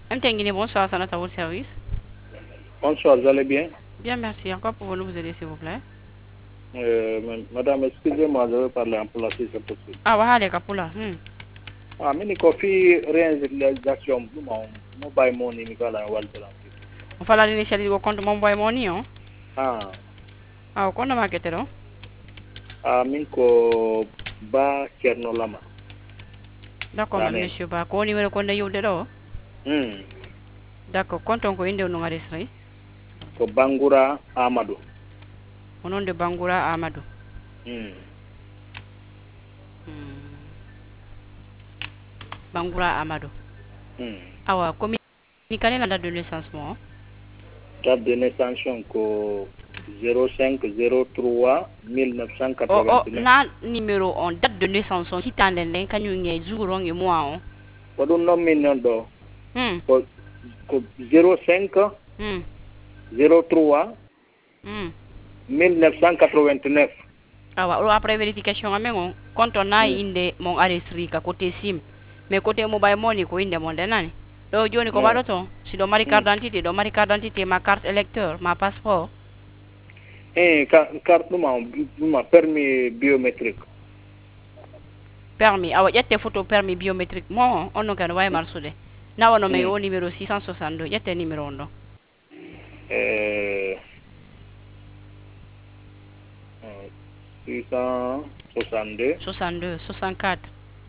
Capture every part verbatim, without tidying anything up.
M. Tenguini, bonsoir, ça à votre service. Bonsoir, vous allez bien? Bien, merci. Encore pouvons-nous vous aider, s'il vous plaît? euh, Madame, excusez-moi, je veux parler en pulaar si c'est possible. Ah, voilà, les capula. Hmm. Ah, mais ko fi réalisation du mon mobile money ni kala waltala. On fait l'initiative au compte mon boy money, hein? Ah, Ah, au compte de marketer, non? ah min ko ba Cerno Lama. D'accord, Dane. monsieur Ba. Ko numéro qu'on a eu de là? Hmm. D'accord, compte on ko inde on enregistré. Ko Bangura Amadou. Au nom de Bangoura Amadou. Hmm. Hmm. Bangoura Amadou. Hmm. Awa, communiquer la date de naissance, moi. Date de naissance ko zéro cinq zéro trois mille neuf cent Oh, oh, quatre-vingt-neuf. na numéro on date de naissance, on qui t'en l'en kanyu nge jour on et moi, on. Ko dum non min non do. Hmm. Ko ko zéro cinq Hmm. zéro trois Hmm. mille neuf cent quatre-vingt-neuf. Awa, après vérification, on compte on a inde mon arrestri ka côté sim. Mais côté mobile money ko inde mon denani. Do joni ko bado to si do mari carte d'identité do mari carte d'identité ma carte électeur ma passeport eh carte ma ma permis biométrique permis awa yette photo permis biométrique mo on no kan way marsude na wono me mm. o numéro six cent soixante-deux yette numéro on do eh six cent soixante-deux soixante-deux soixante-quatre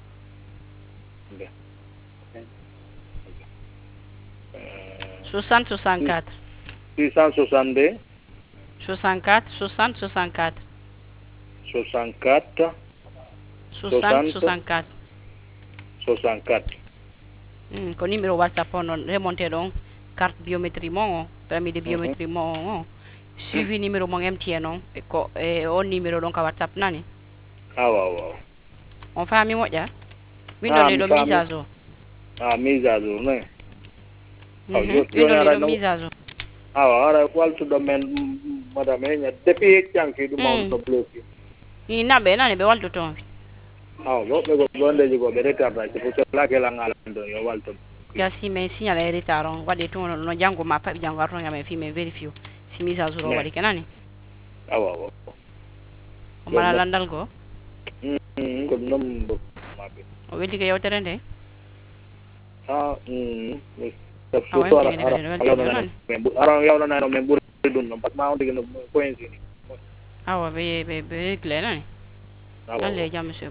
soixante soixante-quatre six cent soixante-deux soixante-quatre soixante soixante-quatre soixante-quatre soixante soixante soixante-quatre soixante-quatre hmm ko numéro whatsapp on remonté donc carte biométrique mo permis de biométrie mo suivi numéro mo M T N non ko e on numéro donc whatsapp nani ah waaw waaw on fami moƴƴa windo ah ni mi ɗo mise fami à jour ah mise à jour ne aw windo joni ni ara ɗo no mise à jour awa ara waltuɗo men madame heña depuis canki ɗum on no bloqué ni naɓe nani ɓe waldu toon aw woɓɓe ko gondeji ko ɓe retarda c'est pour cela que la ngalan ɗon yo walto gasi mais signal e retard on waɗi toon no janngo ma paɓi janngo arto ngam e fi men vérifie o si mise à jour o waɗi ke nani awa awa o mala landal goo ko noon maɓɓe o weldike yewtere nde ha awa surtout ara emtini ara kadi no weltike nani ara yawnanano min ɓuuri ɗum ɗon par ce que ma on tigi no coïncide awa ɓe ɓe ɓe réglé nani awa alle jam monsieur